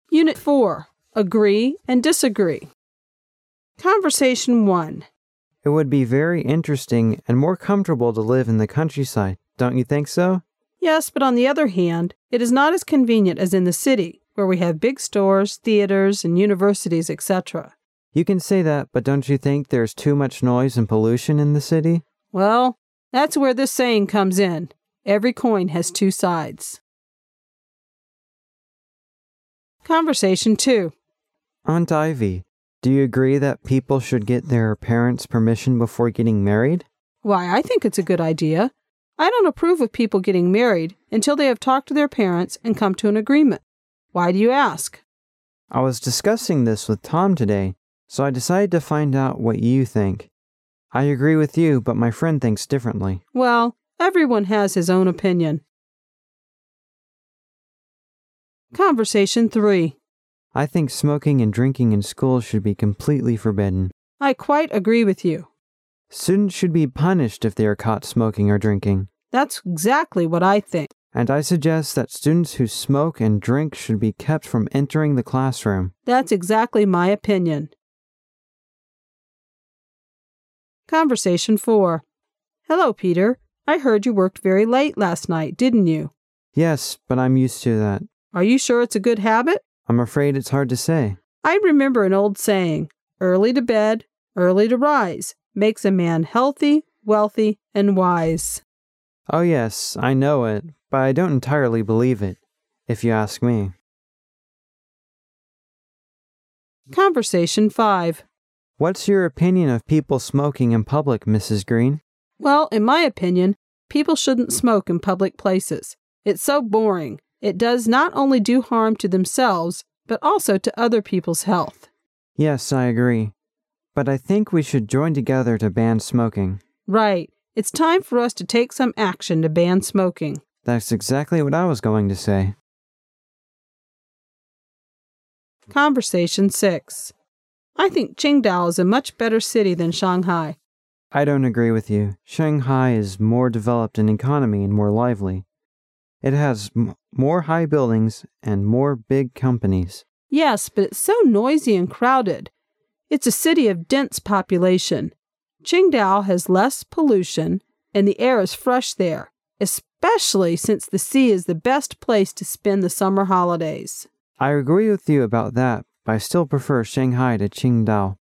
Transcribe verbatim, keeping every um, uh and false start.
Unit four. Agree and disagree. Conversation one. It would be very interesting and more comfortable to live in the countryside, don't you think so? Yes, but on the other hand, it is not as convenient as in the city, where we have big stores, theaters, and universities, et cetera. You can say that, but don't you think there's too much noise and pollution in the city? Well, that's where this saying comes in. Every coin has two sides. Conversation two. Aunt Ivy, do you agree that people should get their parents' permission before getting married? Why, I think it's a good idea. I don't approve of people getting married until they have talked to their parents and come to an agreement. Why do you ask? I was discussing this with Tom today, so I decided to find out what you think. I agree with you, but my friend thinks differently. Well, everyone has his own opinion. Conversation three. I think smoking and drinking in school should be completely forbidden. I quite agree with you. Students should be punished if they are caught smoking or drinking. That's exactly what I think. And I suggest that students who smoke and drink should be kept from entering the classroom. That's exactly my opinion. Conversation four. Hello, Peter. I heard you worked very late last night, didn't you? Yes, but I'm used to that. Are you sure it's a good habit? I'm afraid it's hard to say. I remember an old saying, early to bed, early to rise, makes a man healthy, wealthy, and wise. Oh yes, I know it, but I don't entirely believe it, if you ask me. Conversation five. What's your opinion of people smoking in public, Missus Green? Well, in my opinion, people shouldn't smoke in public places. It's so boring. It does not only do harm to themselves, but also to other people's health. Yes, I agree. But I think we should join together to ban smoking. Right. It's time for us to take some action to ban smoking. That's exactly what I was going to say. Conversation six. I think Qingdao is a much better city than Shanghai. I don't agree with you. Shanghai is more developed in economy and more lively. It has m- more high buildings and more big companies. Yes, but it's so noisy and crowded. It's a city of dense population. Qingdao has less pollution, and the air is fresh there, especially since the sea is the best place to spend the summer holidays. I agree with you about that, but I still prefer Shanghai to Qingdao.